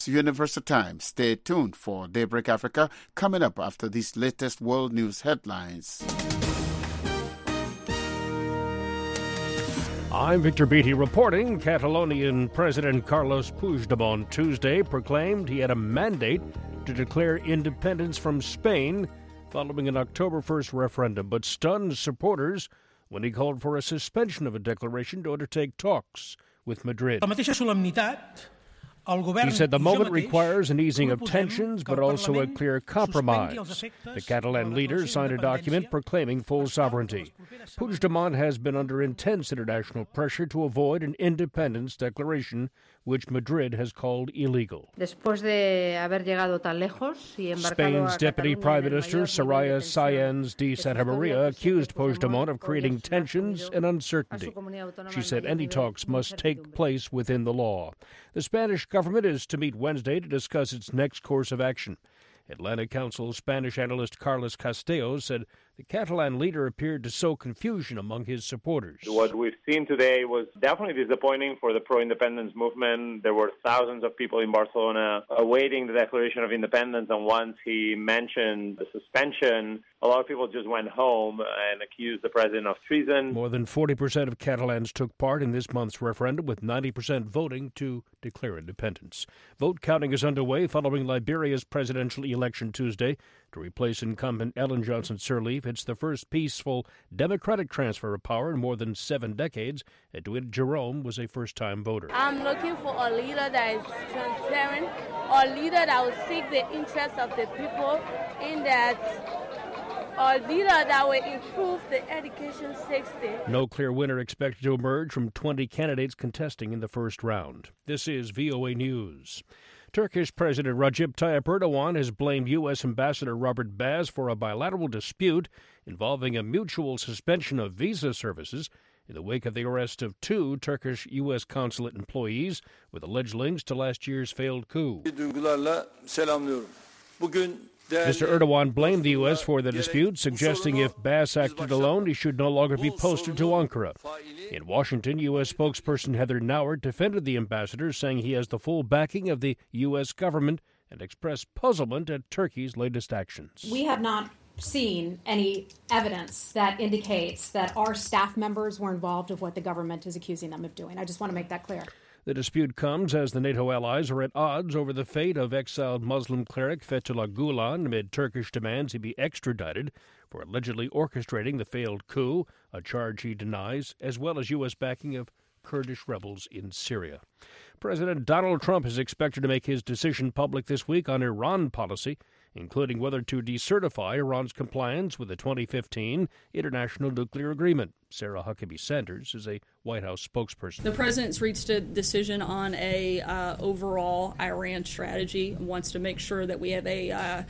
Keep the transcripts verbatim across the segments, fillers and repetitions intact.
Universal Time. Stay tuned for Daybreak Africa coming up after these latest world news headlines. I'm Victor Beattie reporting. Catalonian President Carles Puigdemont Tuesday proclaimed he had a mandate to declare independence from Spain following an October first referendum, but stunned supporters when he called for a suspension of a declaration to undertake talks with Madrid. He said the moment requires an easing of tensions, but also a clear compromise. The Catalan leader signed a document proclaiming full sovereignty. Puigdemont has been under intense international pressure to avoid an independence declaration, which Madrid has called illegal. Spain's Deputy Prime Minister Soraya Sáenz de Santamaría accused Puigdemont of creating tensions and uncertainty. She said any talks must take place within the law. The Spanish government is to meet Wednesday to discuss its next course of action. Atlantic Council Spanish analyst Carlos Castells said the Catalan leader appeared to sow confusion among his supporters. What we've seen today was definitely disappointing for the pro-independence movement. There were thousands of people in Barcelona awaiting the declaration of independence, and once he mentioned the suspension, a lot of people just went home and accused the president of treason. More than forty percent of Catalans took part in this month's referendum, with ninety percent voting to declare independence. Vote counting is underway following Liberia's presidential election Tuesday to replace incumbent Ellen Johnson Sirleaf. It's the first peaceful democratic transfer of power in more than seven decades. Edwin Jerome was a first-time voter. I'm looking for a leader that is transparent, a leader that will seek the interests of the people, in that a leader that will improve the education system. No clear winner expected to emerge from twenty candidates contesting in the first round. This is V O A News. Turkish President Recep Tayyip Erdogan has blamed U S. Ambassador Robert Baz for a bilateral dispute involving a mutual suspension of visa services in the wake of the arrest of two Turkish U S consulate employees with alleged links to last year's failed coup. Mister Erdogan blamed the U S for the dispute, suggesting if Baz acted alone, he should no longer be posted to Ankara. In Washington, U S spokesperson Heather Nauert defended the ambassador, saying he has the full backing of the U S government, and expressed puzzlement at Turkey's latest actions. We have not seen any evidence that indicates that our staff members were involved with what the government is accusing them of doing. I just want to make that clear. The dispute comes as the NATO allies are at odds over the fate of exiled Muslim cleric Fethullah Gulen amid Turkish demands he be extradited for allegedly orchestrating the failed coup, a charge he denies, as well as U S backing of Kurdish rebels in Syria. President Donald Trump is expected to make his decision public this week on Iran policy, including whether to decertify Iran's compliance with the twenty fifteen International Nuclear Agreement. Sarah Huckabee Sanders is a White House spokesperson. The president's reached a decision on a uh, overall Iran strategy and wants to make sure that we have a uh,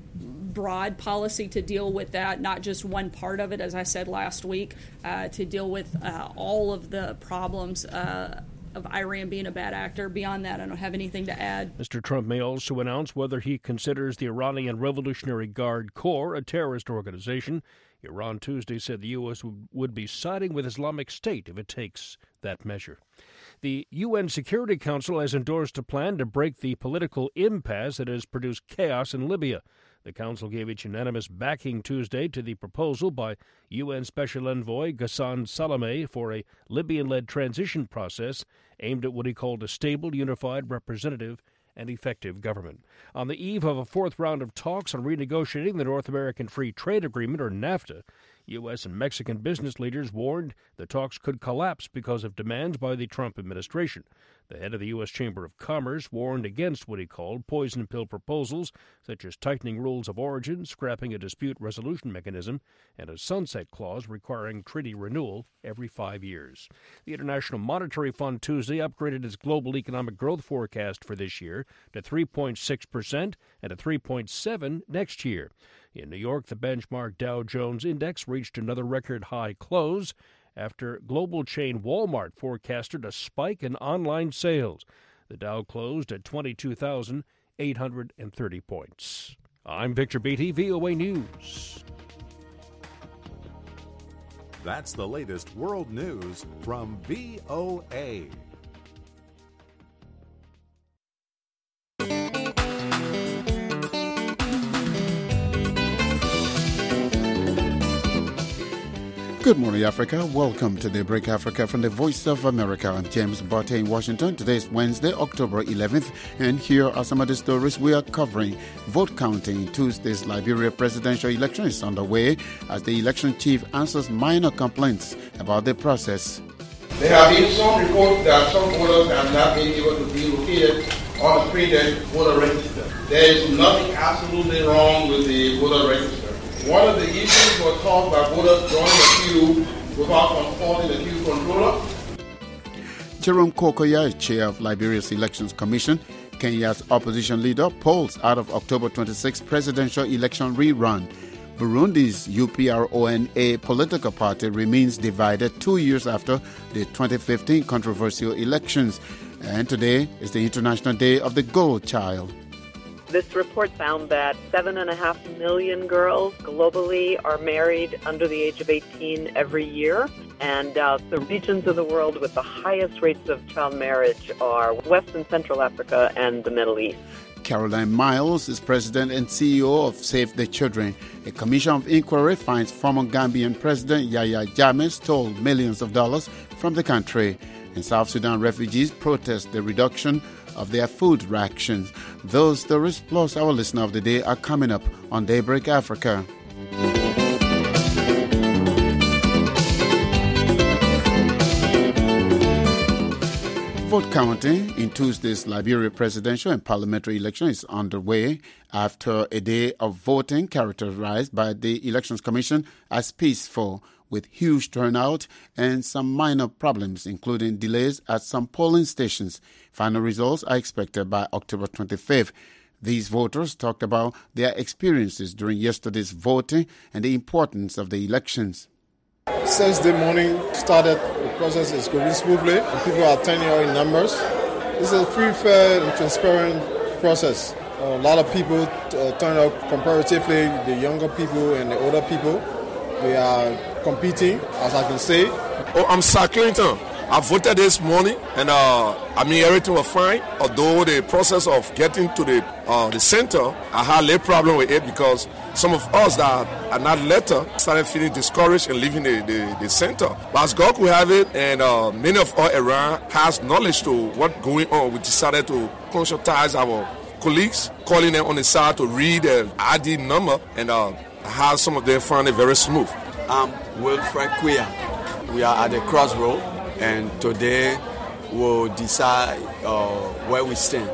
broad policy to deal with that, not just one part of it, as I said last week, uh, to deal with uh, all of the problems uh, of Iran being a bad actor. Beyond that, I don't have anything to add. Mister Trump may also announce whether he considers the Iranian Revolutionary Guard Corps a terrorist organization. Iran Tuesday said the U S would be siding with Islamic State if it takes that measure. The U N Security Council has endorsed a plan to break the political impasse that has produced chaos in Libya. The Council gave its unanimous backing Tuesday to the proposal by U N Special Envoy Ghassan Salameh for a Libyan-led transition process aimed at what he called a stable, unified, representative, and effective government. On the eve of a fourth round of talks on renegotiating the North American Free Trade Agreement, or NAFTA, U S and Mexican business leaders warned the talks could collapse because of demands by the Trump administration. The head of the U S Chamber of Commerce warned against what he called poison pill proposals, such as tightening rules of origin, scrapping a dispute resolution mechanism, and a sunset clause requiring treaty renewal every five years. The International Monetary Fund Tuesday upgraded its global economic growth forecast for this year to three point six percent and to three point seven percent next year. In New York, the benchmark Dow Jones Index reached another record high close after global chain Walmart forecasted a spike in online sales. The Dow closed at twenty-two thousand eight hundred thirty points. I'm Victor Beattie, V O A News. That's the latest world news from V O A. Good morning, Africa. Welcome to Daybreak Africa from the Voice of America. I'm James Botte in Washington. Today is Wednesday, October eleventh, and here are some of the stories we are covering. Vote counting in Tuesday's Liberia presidential election is underway as the election chief answers minor complaints about the process. There have been some reports that some voters have not been able to be located on the printed voter register. There is nothing absolutely wrong with the voter register. One of the issues was caused by voters joining the queue without consulting the queue controller. Jerome Kokoya is chair of Liberia's Elections Commission. Kenya's opposition leader polls out of October twenty-sixth presidential election rerun. Burundi's U P R O N A political party remains divided two years after the twenty fifteen controversial elections. And today is the International Day of the Girl Child. This report found that seven and a half million girls globally are married under the age of eighteen every year. And uh, the regions of the world with the highest rates of child marriage are West and Central Africa and the Middle East. Caroline Miles is president and C E O of Save the Children. A commission of inquiry finds former Gambian President Yahya Jammeh stole millions of dollars from the country. And South Sudan refugees protest the reduction of their food rations. Those stories plus our listener of the day are coming up on Daybreak Africa. Vote counting in Tuesday's Liberia presidential and parliamentary election is underway after a day of voting characterized by the Elections Commission as peaceful, with huge turnout and some minor problems, including delays at some polling stations. Final results are expected by October twenty-fifth. These voters talked about their experiences during yesterday's voting and the importance of the elections. Since the morning started, the process is going smoothly. People are turning out in numbers. This is a free, fair, and transparent process. A lot of people uh, turn out comparatively, the younger people and the older people. We are competing, as I can say. Oh, I'm Sir Clinton. I voted this morning, and uh, I mean everything was fine. Although the process of getting to the uh, the center, I had a little problem with it because some of us that are not later started feeling discouraged and leaving the, the, the center. But as God could have it, and uh, many of us around has knowledge to what's going on, we decided to consultize our colleagues, calling them on the side to read the I D number, and uh, how some of them found it very smooth. I'm Wilfred Quia. We are at the crossroad, and today we'll decide uh, where we stand.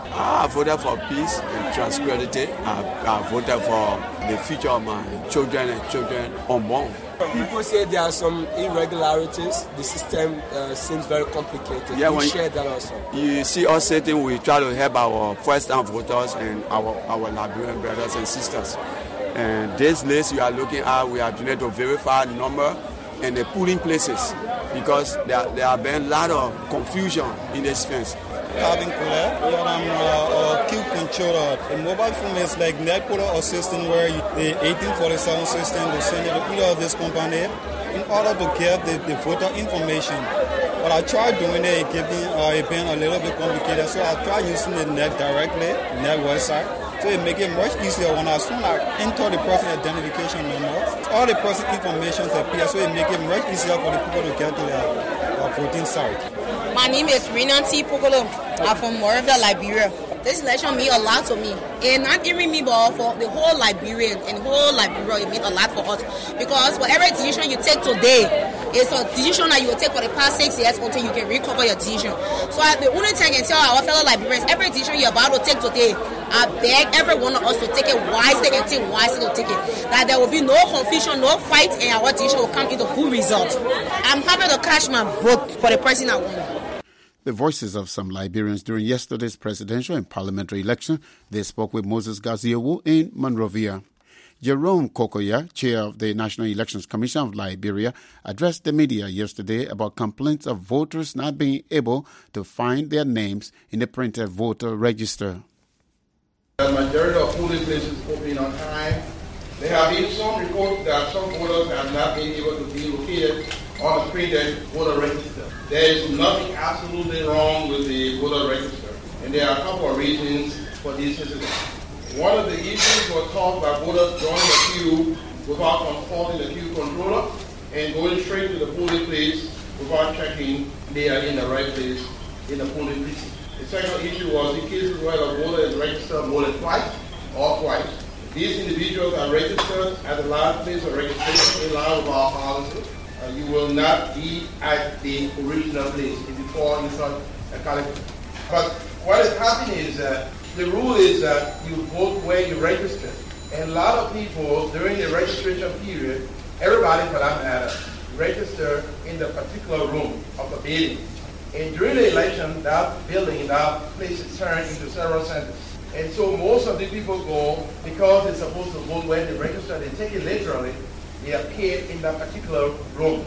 I voted for peace and tranquility. I, I voted for the future of my children and children unborn. People say there are some irregularities. The system uh, seems very complicated. Yeah, you when share that also. You see us sitting, we try to help our first-time voters and our, our Liberian brothers and sisters. And this list you are looking at, we are trying to verify the number and the polling places because there, there have been a lot of confusion in this fence. Calvin Colette, I'm a, a queue controller. A mobile phone is like net poller assistant where you, the eighteen forty-seven system will send it to either of this company in order to get the, the voter information. But I tried doing it, it gave me, uh, it been a little bit complicated, so I tried using the net directly, net website. So it make it much easier when I soon I enter the person identification number, all the person information appear, so it make it much easier for the people to get to their uh, voting site. My name is Renanti Pokolo. I'm from Monrovia, Liberia. This election means a lot to me. And not even me, but for the whole Liberian and whole Liberia, it means a lot for us. Because for every decision you take today, it's a decision that you will take for the past six years until you can recover your decision. So I, the only thing I can tell our fellow Liberians, every decision you're about to take today, I beg every one of us to take it wisely and take wisely to take it. That there will be no confusion, no fight, and our decision will come into good result. I'm happy to cash my vote for the person I want. The voices of some Liberians during yesterday's presidential and parliamentary election. They spoke with Moses Gaziewu in Monrovia. Jerome Kokoya, chair of the National Elections Commission of Liberia, addressed the media yesterday about complaints of voters not being able to find their names in the printed voter register. The majority of polling places open on time. There have been some reports that some voters have not been able to be located on the printed voter register. There is nothing absolutely wrong with the voter register, and there are a couple of reasons for these incidents. One of the issues was caused by voters joining the queue without consulting the queue controller. and going straight to the polling place without checking they are in the right place in the polling precinct. The second issue was in cases where a voter is registered more than twice or twice. These individuals are registered at the last place of registration in line with our policy. Uh, you will not be at the original place before you start a calendar. But what is happening is that the rule is that you vote where you register. And a lot of people during the registration period, everybody for that matter, register in the particular room of the building. And during the election, that building, that place is turned into several centers. And so most of the people go, because they're supposed to vote where they register, they take it literally, they appear in that particular room.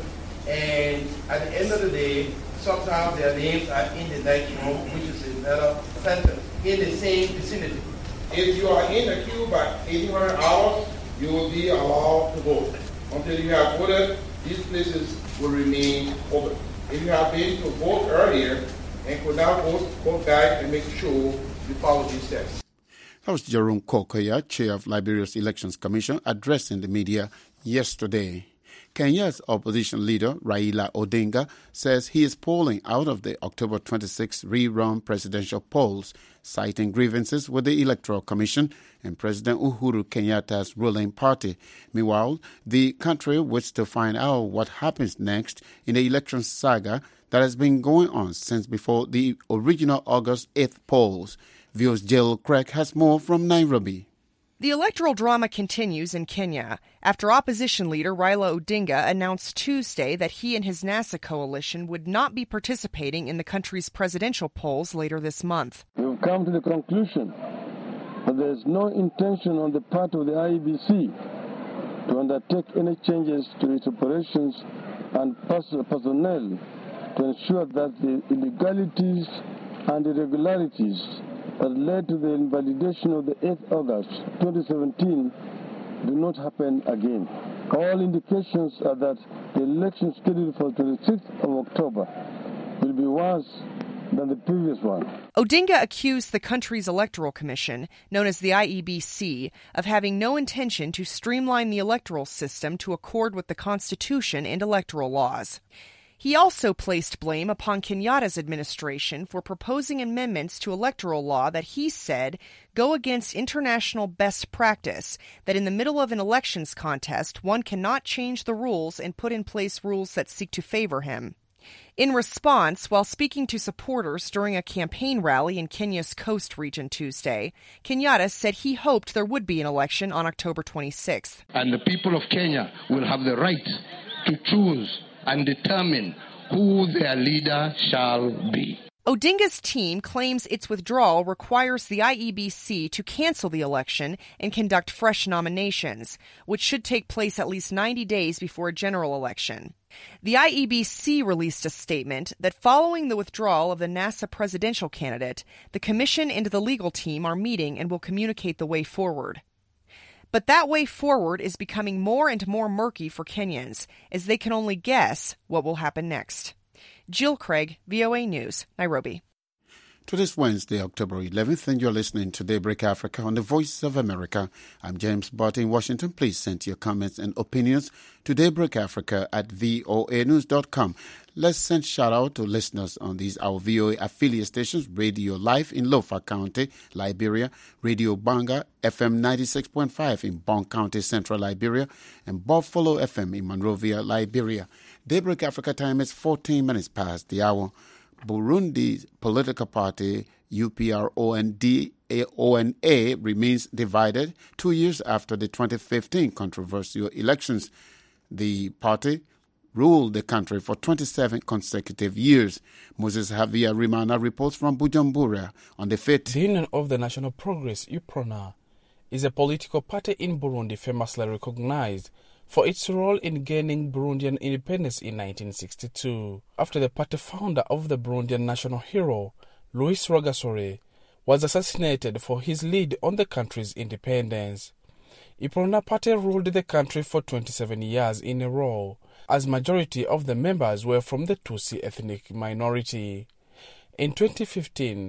And at the end of the day, sometimes their names are in the next room, which is another center, in the same vicinity. If you are in the queue by eighteen hundred hours, you will be allowed to vote. Until you have voted, these places will remain open. If you have been to vote earlier and could not vote, go back and make sure you follow these steps. That was Jerome Kokoya, chair of Liberia's Elections Commission, addressing the media yesterday. Kenya's opposition leader, Raila Odinga, says he is pulling out of the October twenty-sixth rerun presidential polls, citing grievances with the Electoral Commission and President Uhuru Kenyatta's ruling party. Meanwhile, the country waits to find out what happens next in the election saga that has been going on since before the original August eighth polls. V O's Jill Craig has more from Nairobi. The electoral drama continues in Kenya after opposition leader Raila Odinga announced Tuesday that he and his NASA coalition would not be participating in the country's presidential polls later this month. We've come to the conclusion that there is no intention on the part of the I E B C to undertake any changes to its operations and personnel to ensure that the illegalities and irregularities that led to the invalidation of the eighth of August twenty seventeen do not happen again. All indications are that the election scheduled for the twenty-sixth of October will be worse than the previous one. Odinga accused the country's electoral commission, known as the I E B C, of having no intention to streamline the electoral system to accord with the Constitution and electoral laws. He also placed blame upon Kenyatta's administration for proposing amendments to electoral law that he said go against international best practice, that in the middle of an elections contest, one cannot change the rules and put in place rules that seek to favor him. In response, while speaking to supporters during a campaign rally in Kenya's Coast region Tuesday, Kenyatta said he hoped there would be an election on October twenty-sixth. And the people of Kenya will have the right to choose and determine who their leader shall be. Odinga's team claims its withdrawal requires the I E B C to cancel the election and conduct fresh nominations, which should take place at least ninety days before a general election. The I E B C released a statement that following the withdrawal of the NASA presidential candidate, the commission and the legal team are meeting and will communicate the way forward. But that way forward is becoming more and more murky for Kenyans, as they can only guess what will happen next. Jill Craig, V O A News, Nairobi. Today's Wednesday, October eleventh, and you're listening to Daybreak Africa on the Voice of America. I'm James Bott in Washington. Please send your comments and opinions to Daybreak Africa at voa news dot com. Let's send shout out to listeners on these our V O A affiliate stations: Radio Life in Lofa County, Liberia, Radio Banga F M ninety-six point five in Bon County, Central Liberia, and Buffalo F M in Monrovia, Liberia. Daybreak Africa time is fourteen minutes past the hour. Burundi's political party U P R O N D O N A remains divided two years after the twenty fifteen controversial elections. The party ruled the country for twenty-seven consecutive years. Moses Javier Rimana reports from Bujumbura on the fate. The Union of the National Progress, U P R O N A, is a political party in Burundi famously recognized for its role in gaining Burundian independence in nineteen sixty-two, after the party founder of the Burundian national hero, Louis Rwagasore, was assassinated for his lead on the country's independence. U P R O N A party ruled the country for twenty-seven years in a row, as majority of the members were from the Tutsi ethnic minority. In twenty fifteen,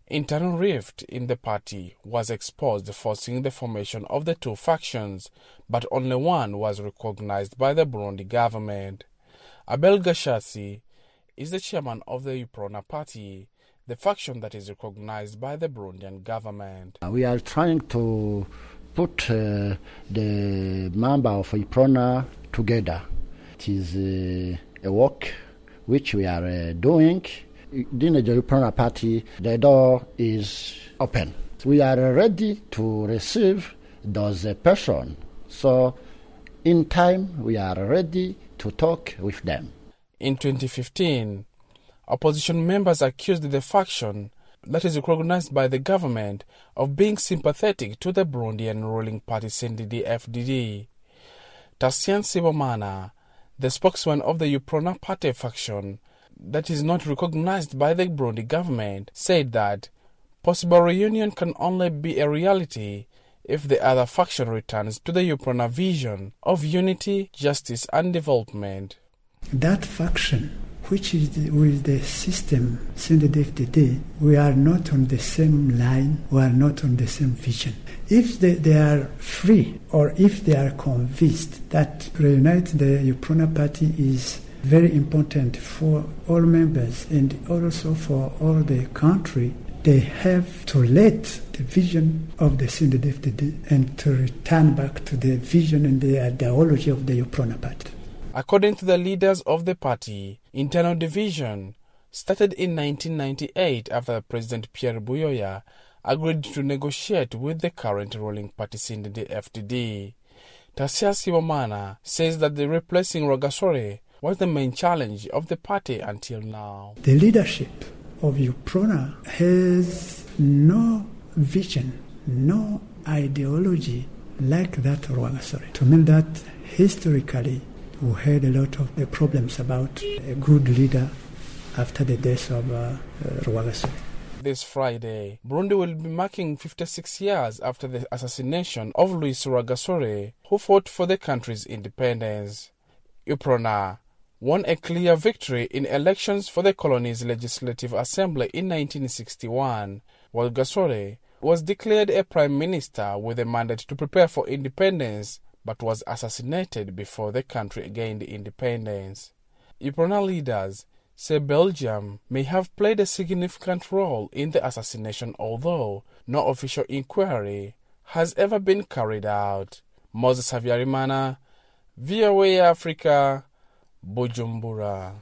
Internal rift in the party was exposed, forcing the formation of the two factions, but only one was recognized by the Burundi government. Abel Gashatsi is the chairman of the UPRONA party, the faction that is recognized by the Burundian government. We are trying to put uh, the member of UPRONA together. It is uh, a work which we are uh, doing. In the UPRONA party, the door is open. We are ready to receive those uh, persons. So in time, we are ready to talk with them. In twenty fifteen, opposition members accused the faction that is recognized by the government of being sympathetic to the Burundian ruling party C N D D F D D. Tassian Sibomana, the spokesman of the UPRONA party faction that is not recognized by the Burundi government, said that possible reunion can only be a reality if the other faction returns to the UPRONA vision of unity, justice and development. That faction, which is the, with the system C N D D F D D, we are not on the same line, we are not on the same vision. If they, they are free, or if they are convinced that reunite the UPRONA party is very important for all members and also for all the country, they have to let the vision of the C N D D F D D and to return back to the vision and the ideology of the UPRONA party. According to the leaders of the party, internal division started in nineteen ninety-eight after President Pierre Buyoya agreed to negotiate with the current ruling party C N D D F D D. Tasia Sibomana says that the replacing Rwagasore was the main challenge of the party until now. The leadership of UPRONA has no vision, no ideology like that of Rwagasore. To me, that historically we had a lot of uh, problems about a good leader after the death of uh, uh, Rwagasore. This Friday, Burundi will be marking fifty-six years after the assassination of Louis Rwagasore, who fought for the country's independence. UPRONA won a clear victory in elections for the colony's legislative assembly in nineteen sixty-one, while Rwagasore was declared a prime minister with a mandate to prepare for independence, but was assassinated before the country gained independence. UPRONA leaders say Belgium may have played a significant role in the assassination, although no official inquiry has ever been carried out. Moses Havyarimana, V O A Africa, Bujumbura.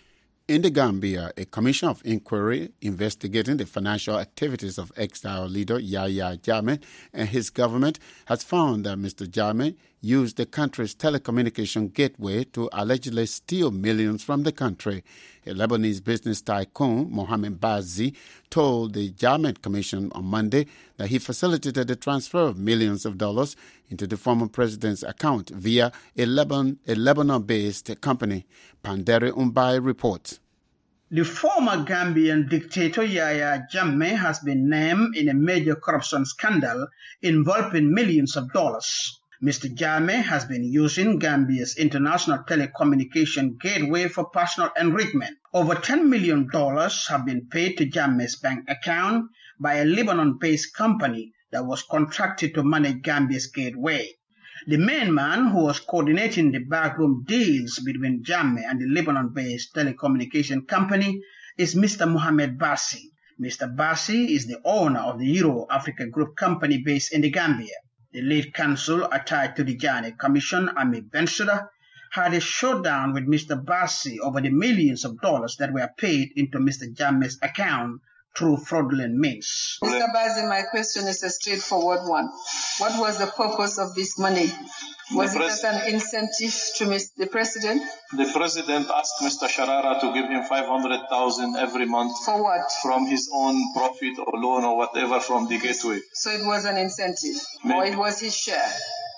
In the Gambia, a commission of inquiry investigating the financial activities of exile leader Yahya Jammeh and his government has found that Mister Jammeh used the country's telecommunication gateway to allegedly steal millions from the country. A Lebanese business tycoon, Mohamed Bazi, told the Jammeh Commission on Monday that he facilitated the transfer of millions of dollars into the former president's account via a, Lebanon, a Lebanon-based company. Pandere Umbai reports. The former Gambian dictator Yahya Jammeh has been named in a major corruption scandal involving millions of dollars. Mister Jammeh has been using Gambia's international telecommunication gateway for personal enrichment. Over ten million dollars have been paid to Jammeh's bank account by a Lebanon-based company that was contracted to manage Gambia's gateway. The main man who was coordinating the backroom deals between Jammeh and the Lebanon-based telecommunication company is Mister Mohamed Bassi. Mister Bassi is the owner of the Euro Africa Group company based in the Gambia. The lead counsel attached to the Jammeh Commission, Ami Bensouda, had a showdown with Mister Bassi over the millions of dollars that were paid into Mister Jammeh's account through fraudulent means. Mister Bazi, my question is a straightforward one. What was the purpose of this money? Was it as an incentive to Mister the President? The President asked Mister Sharara to give him five hundred thousand dollars every month. For what? From his own profit or loan or whatever from the gateway. So it was an incentive? Maybe. Or it was his share?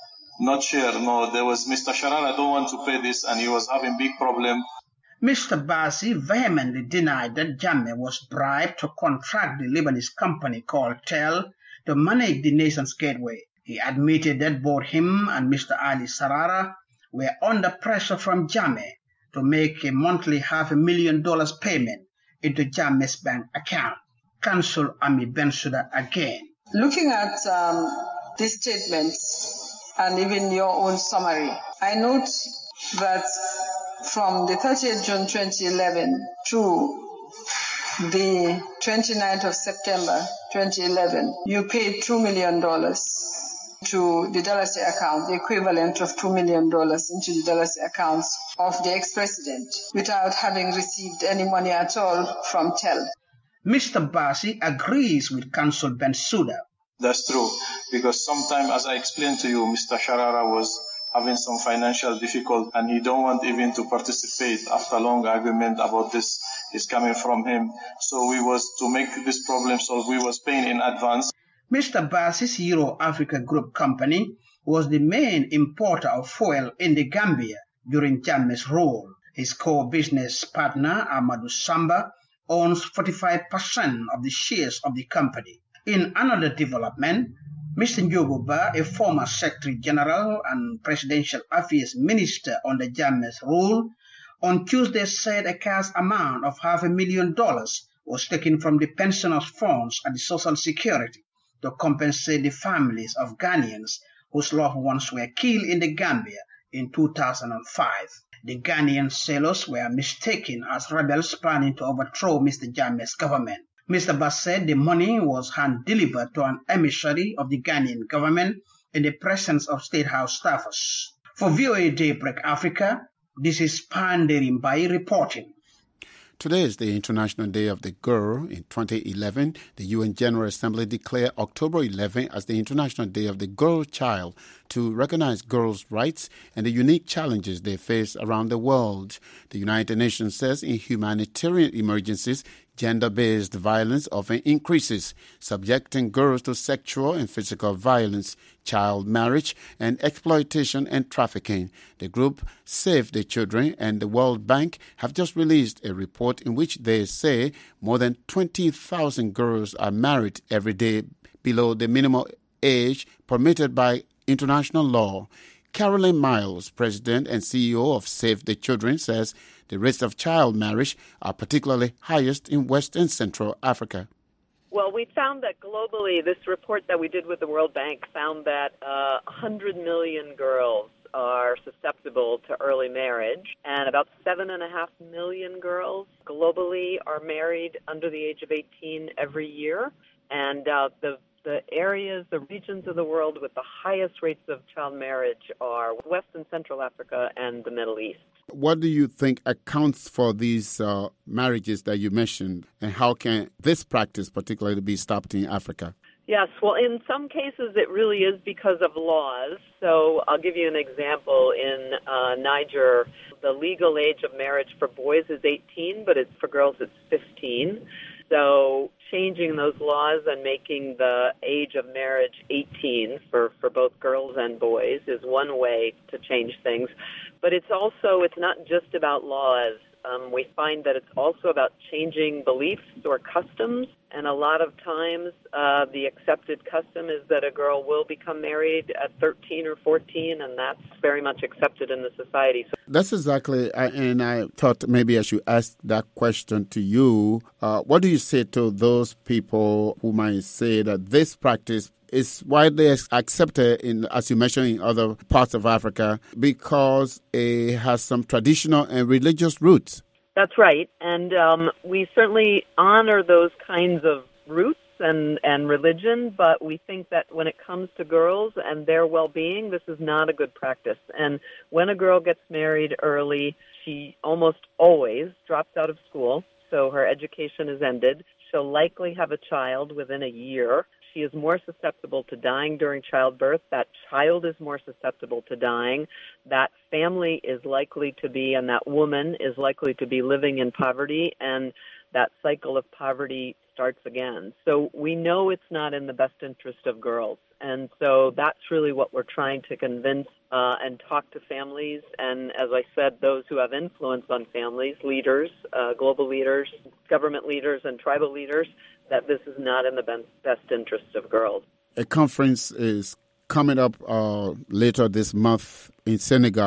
Not share, no. There was Mister Sharara don't want to pay this and he was having big problem. Mister Bassi vehemently denied that Jammeh was bribed to contract the Lebanese company called Tel to manage the nation's gateway. He admitted that both him and Mister Ali Sarara were under pressure from Jammeh to make a monthly half a million dollars payment into Jammeh's bank account. Council Ami Bensouda again. Looking at um, these statements and even your own summary, I note that from the thirtieth of June twenty eleven to the twenty-ninth of September twenty eleven, you paid two million dollars to the Dallas account, the equivalent of two million dollars into the Dallas accounts of the ex-president without having received any money at all from T E L. Mister Bassey agrees with Council Bensouda. That's true, because sometimes, as I explained to you, Mister Sharara was having some financial difficulty and he don't want even to participate after a long argument about this is coming from him. So we was, to make this problem solved, we was paying in advance. Mister Bassey's Euro Africa Group company was the main importer of fuel in the Gambia during Jammeh's rule. His core business partner, Amadou Samba, owns forty-five percent of the shares of the company. In another development, Mister Njogoba, a former Secretary General and Presidential Affairs Minister under Jammeh's rule, on Tuesday said a cash amount of half a million dollars was taken from the pensioners' funds at the Social Security to compensate the families of Ghanaians whose loved ones were killed in the Gambia in two thousand five. The Ghanaian sailors were mistaken as rebels planning to overthrow Mister Jammeh's government. Mister Bass said the money was hand-delivered to an emissary of the Ghanaian government in the presence of State House staffers. For V O A Daybreak Africa, this is Panderi Mbai reporting. Today is the International Day of the Girl. In twenty eleven, the U N General Assembly declared October eleventh as the International Day of the Girl Child to recognize girls' rights and the unique challenges they face around the world. The United Nations says in humanitarian emergencies, gender-based violence often increases, subjecting girls to sexual and physical violence, child marriage, and exploitation and trafficking. The group Save the Children and the World Bank have just released a report in which they say more than twenty thousand girls are married every day below the minimum age permitted by international law. Carolyn Miles, president and C E O of Save the Children, says the rates of child marriage are particularly highest in West and Central Africa. Well, we found that globally, this report that we did with the World Bank found that uh, one hundred million girls are susceptible to early marriage, and about seven point five million girls globally are married under the age of eighteen every year. And uh, the The areas, the regions of the world with the highest rates of child marriage are West and Central Africa and the Middle East. What do you think accounts for these uh, marriages that you mentioned, and how can this practice particularly be stopped in Africa? Yes, well, in some cases it really is because of laws. So I'll give you an example. In uh, Niger, the legal age of marriage for boys is eighteen, but it's for girls it's fifteen. So changing those laws and making the age of marriage eighteen for, for both girls and boys is one way to change things. But it's also, it's not just about laws. Um, we find that it's also about changing beliefs or customs. And a lot of times uh, the accepted custom is that a girl will become married at thirteen or fourteen, and that's very much accepted in the society. So that's exactly, and I thought maybe I should ask that question to you. Uh, what do you say to those people who might say that this practice is widely accepted, in, as you mentioned, in other parts of Africa because it has some traditional and religious roots? That's right. And um, we certainly honor those kinds of roots and, and religion, but we think that when it comes to girls and their well-being, this is not a good practice. And when a girl gets married early, she almost always drops out of school, so her education is ended. She'll likely have a child within a year. She is more susceptible to dying during childbirth. That child is more susceptible to dying. That family is likely to be, and that woman is likely to be living in poverty, and that cycle of poverty starts again. So we know it's not in the best interest of girls. And so that's really what we're trying to convince uh, and talk to families. And as I said, those who have influence on families, leaders, uh, global leaders, government leaders, and tribal leaders, that this is not in the best interest of girls. A conference is coming up uh, later this month in Senegal.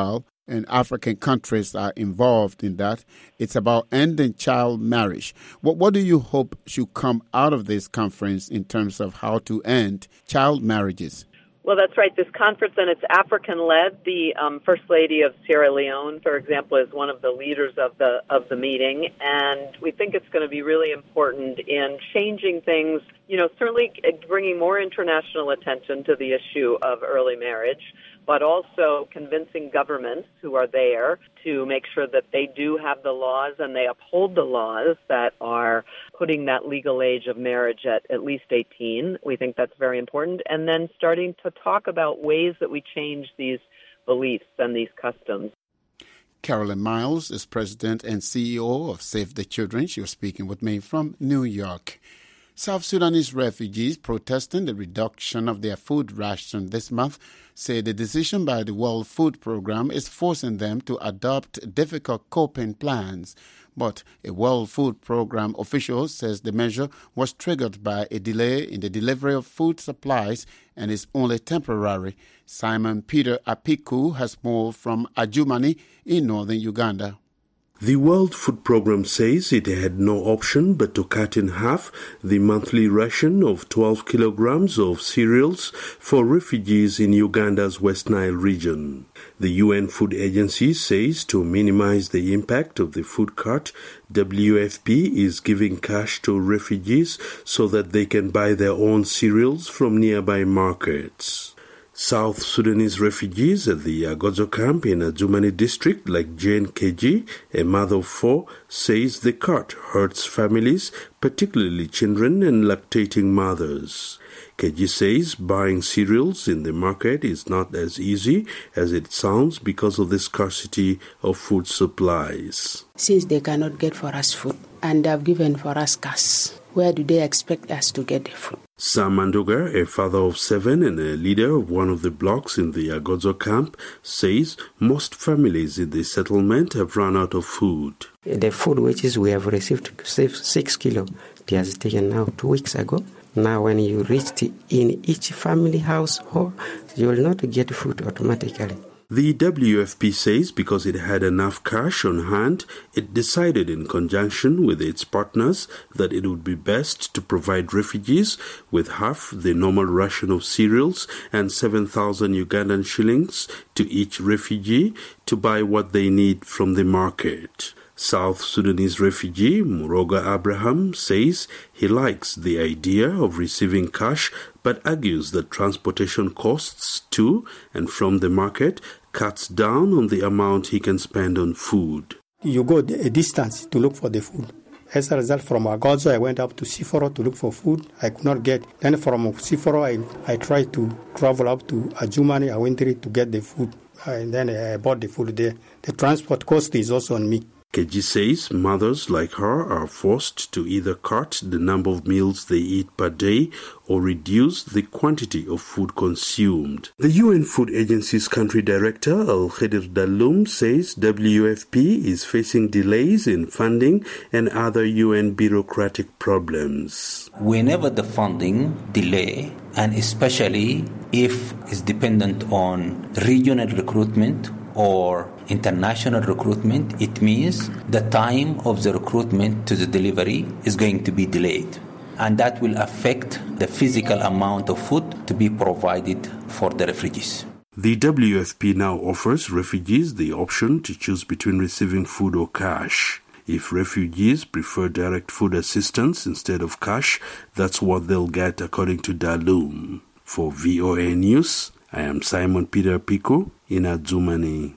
and African countries are involved in that. It's about ending child marriage. What, what do you hope should come out of this conference in terms of how to end child marriages? Well, that's right. This conference, and it's African-led. The um, First Lady of Sierra Leone, for example, is one of the leaders of the of the meeting, and we think it's going to be really important in changing things. You know, certainly bringing more international attention to the issue of early marriage, but also convincing governments who are there to make sure that they do have the laws and they uphold the laws that are putting that legal age of marriage at at least eighteen. We think that's very important. And then starting to talk about ways that we change these beliefs and these customs. Carolyn Miles is president and C E O of Save the Children. She was speaking with me from New York. South Sudanese refugees protesting the reduction of their food ration this month say the decision by the World Food Programme is forcing them to adopt difficult coping plans. But a World Food Programme official says the measure was triggered by a delay in the delivery of food supplies and is only temporary. Simon Peter Apiku has more from Adjumani in northern Uganda. The World Food Programme says it had no option but to cut in half the monthly ration of twelve kilograms of cereals for refugees in Uganda's West Nile region. The U N Food Agency says to minimize the impact of the food cut, W F P is giving cash to refugees so that they can buy their own cereals from nearby markets. South Sudanese refugees at the Agozo camp in Adjumani district, like Jane Keji, a mother of four, says the cut hurts families, particularly children and lactating mothers. Keji says buying cereals in the market is not as easy as it sounds because of the scarcity of food supplies. Since they cannot get for us food and they have given for us cash, where do they expect us to get the food? Sam Mandoga, a father of seven and a leader of one of the blocks in the Agozo camp, says most families in the settlement have run out of food. The food which we have received, six kilo, it has taken now two weeks ago. Now when you reach in each family household, you will not get food automatically. The W F P says because it had enough cash on hand, it decided in conjunction with its partners that it would be best to provide refugees with half the normal ration of cereals and seven thousand Ugandan shillings to each refugee to buy what they need from the market. South Sudanese refugee Muroga Abraham says he likes the idea of receiving cash but argues that transportation costs to and from the market cuts down on the amount he can spend on food. You go a distance to look for the food. As a result, from Agozo, I went up to Siforo to look for food. I could not get. Then from Siforo, I, I tried to travel up to Adjumani, I went there to get the food. And then I bought the food there. The transport cost is also on me. Keji says mothers like her are forced to either cut the number of meals they eat per day or reduce the quantity of food consumed. The U N Food Agency's country director, Al-Khadir Dalloum, says W F P is facing delays in funding and other U N bureaucratic problems. Whenever the funding delay, and especially if it's dependent on regional recruitment or international recruitment, it means the time of the recruitment to the delivery is going to be delayed. And that will affect the physical amount of food to be provided for the refugees. The W F P now offers refugees the option to choose between receiving food or cash. If refugees prefer direct food assistance instead of cash, that's what they'll get according to Dalloum. For V O A News, I am Simon Peter Pico in Adjumani.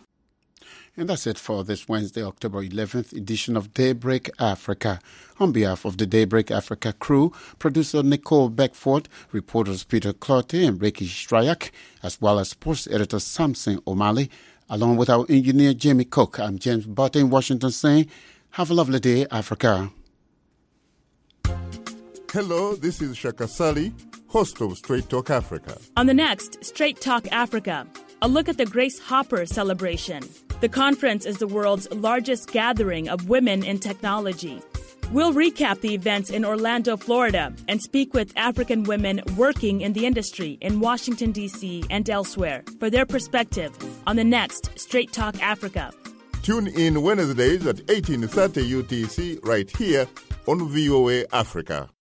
And that's it for this Wednesday, October eleventh edition of Daybreak Africa. On behalf of the Daybreak Africa crew, producer Nicole Beckford, reporters Peter Clotte and Ricky Strayak, as well as sports editor Samson O'Malley, along with our engineer Jamie Cook, I'm James Butter in Washington saying, have a lovely day, Africa. Hello, this is Shaka Sali, host of Straight Talk Africa. On the next Straight Talk Africa, a look at the Grace Hopper celebration. The conference is the world's largest gathering of women in technology. We'll recap the events in Orlando, Florida, and speak with African women working in the industry in Washington, D C and elsewhere for their perspective on the next Straight Talk Africa. Tune in Wednesdays at eighteen thirty U T C right here on V O A Africa.